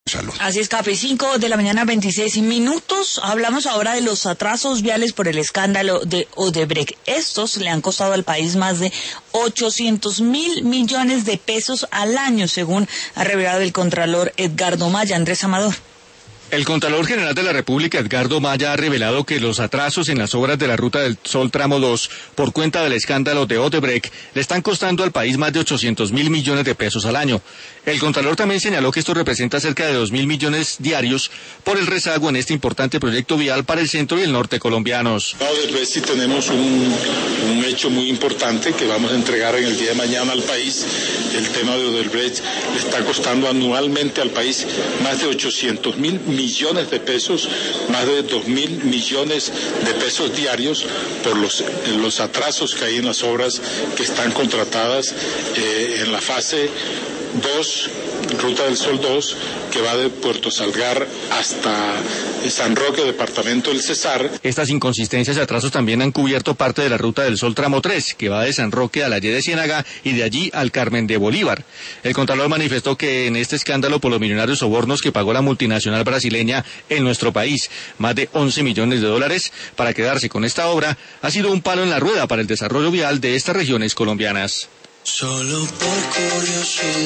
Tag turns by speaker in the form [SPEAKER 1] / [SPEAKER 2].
[SPEAKER 1] Salud.
[SPEAKER 2] Así es, Capi, 5 de la mañana, 26 minutos. Hablamos ahora de los atrasos viales por el escándalo de Odebrecht. Estos le han costado al país más de 800.000 millones de pesos al año, según ha revelado el contralor Edgardo Maya. Andrés Amador.
[SPEAKER 3] El Contralor General de la República, Edgardo Maya, ha revelado que los atrasos en las obras de la Ruta del Sol Tramo 2, por cuenta del escándalo de Odebrecht, le están costando al país más de 800.000 millones de pesos al año. El Contralor también señaló que esto representa cerca de 2.000 millones diarios por el rezago en este importante proyecto vial para el centro y el norte colombianos.
[SPEAKER 4] Odebrecht sí tenemos un hecho muy importante que vamos a entregar en el día de mañana al país. El tema de Odebrecht le está costando anualmente al país más de 800.000 millones de pesos, más de 2.000 millones de pesos diarios por los atrasos que hay en las obras que están contratadas en la fase 2, Ruta del Sol 2, que va de Puerto Salgar hasta San Roque, departamento del Cesar.
[SPEAKER 3] Estas inconsistencias y atrasos también han cubierto parte de la Ruta del Sol Tramo 3, que va de San Roque a la Y de Ciénaga y de allí al Carmen de Bolívar. El Contralor manifestó que en este escándalo por los millonarios sobornos que pagó la multinacional brasileña en nuestro país, más de 11 millones de dólares, para quedarse con esta obra, ha sido un palo en la rueda para el desarrollo vial de estas regiones colombianas.
[SPEAKER 5] Solo por curiosidad.